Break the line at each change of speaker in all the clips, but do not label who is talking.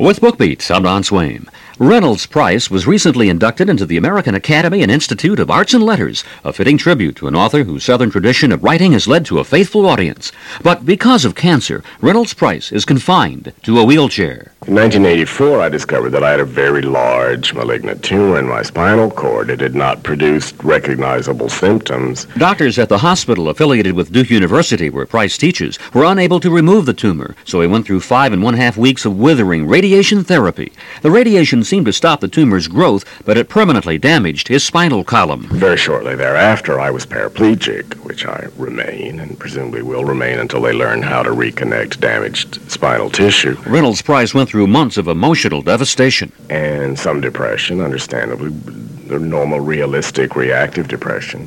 With BookBeat, I'm Don Swaim. Reynolds Price was recently inducted into the American Academy and Institute of Arts and Letters, a fitting tribute to an author whose Southern tradition of writing has led to a faithful audience. But because of cancer, Reynolds Price is confined to a wheelchair.
In 1984, I discovered that I had a very large malignant tumor in my spinal cord. It had not produced recognizable symptoms.
Doctors at the hospital affiliated with Duke University, where Price teaches, were unable to remove the tumor, so he went through 5.5 weeks of withering radiation therapy. The radiation seemed to stop the tumor's growth, but it permanently damaged his spinal column.
Very shortly thereafter, I was paraplegic, which I remain and presumably will remain until they learn how to reconnect damaged spinal tissue.
Reynolds Price went through months of emotional devastation.
And some depression, understandably, the normal, realistic, reactive depression.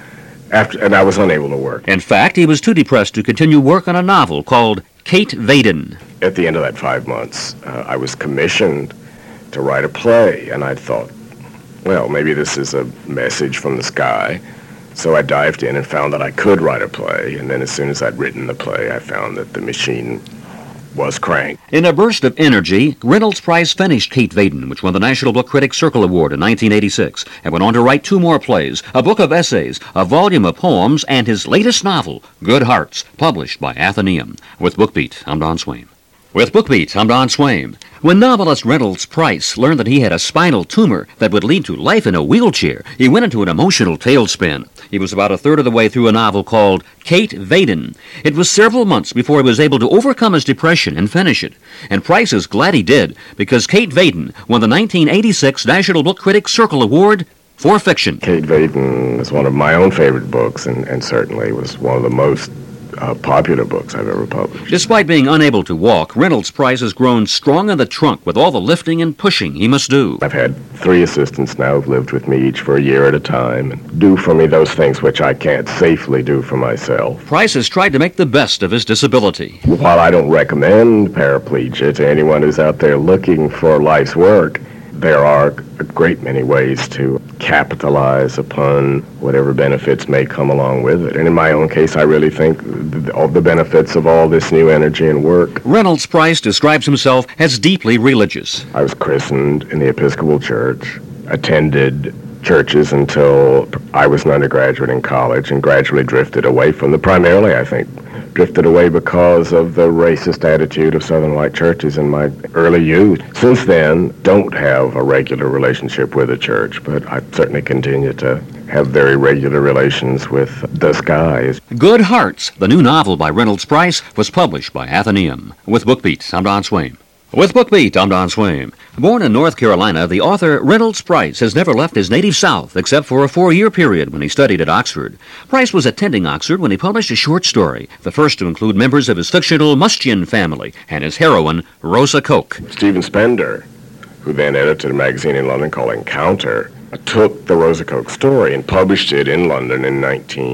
And I was unable to work.
In fact, he was too depressed to continue work on a novel called Kate Vaden.
At the end of that 5 months, I was commissioned to write a play, and I thought, well, maybe this is a message from the sky. So I dived in and found that I could write a play, and then as soon as I'd written the play, I found that the machine was cranked.
In a burst of energy, Reynolds Price finished Kate Vaden, which won the National Book Critics Circle Award in 1986, and went on to write 2 more plays, a book of essays, a volume of poems, and his latest novel, Good Hearts, published by Athenaeum. With BookBeat, I'm Don Swaim. With BookBeat, I'm Don Swaim. When novelist Reynolds Price learned that he had a spinal tumor that would lead to life in a wheelchair, he went into an emotional tailspin. He was about a third of the way through a novel called Kate Vaden. It was several months before he was able to overcome his depression and finish it. And Price is glad he did, because Kate Vaden won the 1986 National Book Critics Circle Award for fiction.
Kate Vaden is one of my own favorite books, and certainly was one of the most popular books I've ever published.
Despite being unable to walk, Reynolds Price has grown strong in the trunk with all the lifting and pushing he must do.
I've had 3 assistants now who've lived with me each for a year at a time and do for me those things which I can't safely do for myself.
Price has tried to make the best of his disability.
While I don't recommend paraplegia to anyone who's out there looking for life's work, there are a great many ways to capitalize upon whatever benefits may come along with it. And in my own case, I really think all the benefits of all this new energy and work.
Reynolds Price describes himself as deeply religious.
I was christened in the Episcopal Church, attended churches until I was an undergraduate in college, and gradually drifted away from them. Primarily, I think, drifted away because of the racist attitude of Southern white churches in my early youth. Since then, don't have a regular relationship with the church, but I certainly continue to have very regular relations with the skies.
Good Hearts, the new novel by Reynolds Price, was published by Athenaeum. With BookBeat, I'm Don Swaim. With BookBeat, I'm Don Swaim. Born in North Carolina, the author Reynolds Price has never left his native South except for a 4-year period when he studied at Oxford. Price was attending Oxford when he published a short story, the first to include members of his fictional Mustian family and his heroine, Rosa Koch.
Stephen Spender, who then edited a magazine in London called Encounter, took the Rosa Koch story and published it in London in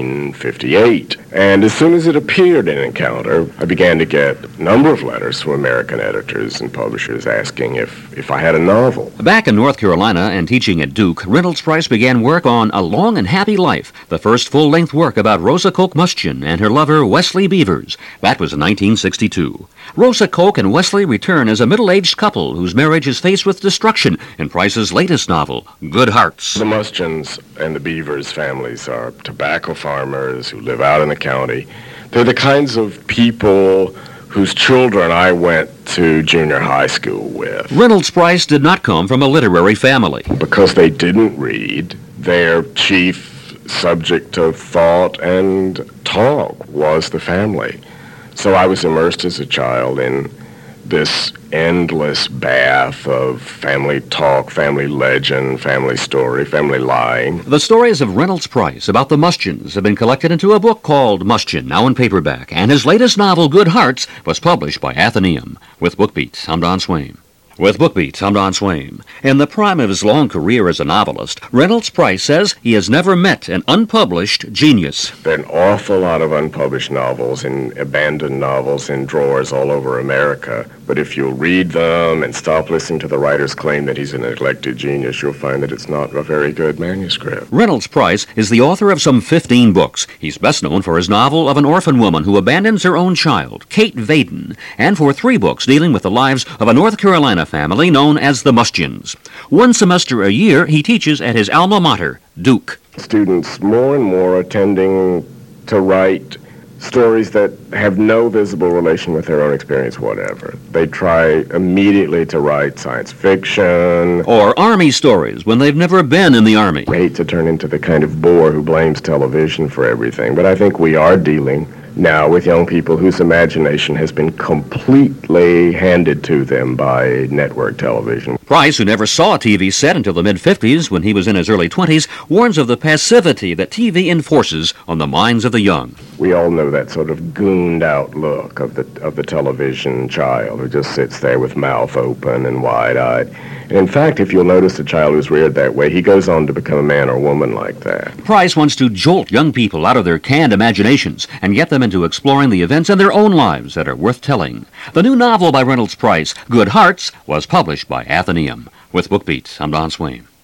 1958. And as soon as it appeared in Encounter, I began to get a number of letters from American editors and publishers asking if I had a novel.
Back in North Carolina and teaching at Duke, Reynolds Price began work on A Long and Happy Life, the first full-length work about Rosa Koch Mustian and her lover Wesley Beavers. That was in 1962. Rosa Koch and Wesley return as a middle-aged couple whose marriage is faced with destruction in Price's latest novel, Good Hearts.
The Mustians and the Beavers families are tobacco farmers who live out in the county. They're the kinds of people whose children I went to junior high school with.
Reynolds Price did not come from a literary family.
Because they didn't read, their chief subject of thought and talk was the family. So I was immersed as a child in this endless bath of family talk, family legend, family story, family lying.
The stories of Reynolds Price about the Mustians have been collected into a book called Mustian, now in paperback, and his latest novel, Good Hearts, was published by Athenaeum. With BookBeat, I'm Don Swaim. With BookBeat, I'm Don Swaim. In the prime of his long career as a novelist, Reynolds Price says he has never met an unpublished genius.
There are an awful lot of unpublished novels and abandoned novels in drawers all over America. But if you'll read them and stop listening to the writer's claim that he's a neglected genius, you'll find that it's not a very good manuscript.
Reynolds Price is the author of some 15 books. He's best known for his novel of an orphan woman who abandons her own child, Kate Vaden, and for 3 books dealing with the lives of a North Carolina family known as the Mustians. One semester a year, he teaches at his alma mater, Duke.
Students more and more are tending to write stories that have no visible relation with their own experience whatever. They try immediately to write science fiction.
Or Army stories when they've never been in the Army.
I hate to turn into the kind of bore who blames television for everything, but I think we are dealing now with young people whose imagination has been completely handed to them by network television.
Price, who never saw a TV set until the mid-50s when he was in his early 20s, warns of the passivity that TV enforces on the minds of the young.
We all know that sort of gooned out look of the television child who just sits there with mouth open and wide-eyed. And in fact, if you'll notice a child who's reared that way, he goes on to become a man or woman like that.
Price wants to jolt young people out of their canned imaginations and get them into exploring the events in their own lives that are worth telling. The new novel by Reynolds Price, Good Hearts, was published by Athenaeum. With BookBeat, I'm Don Swain.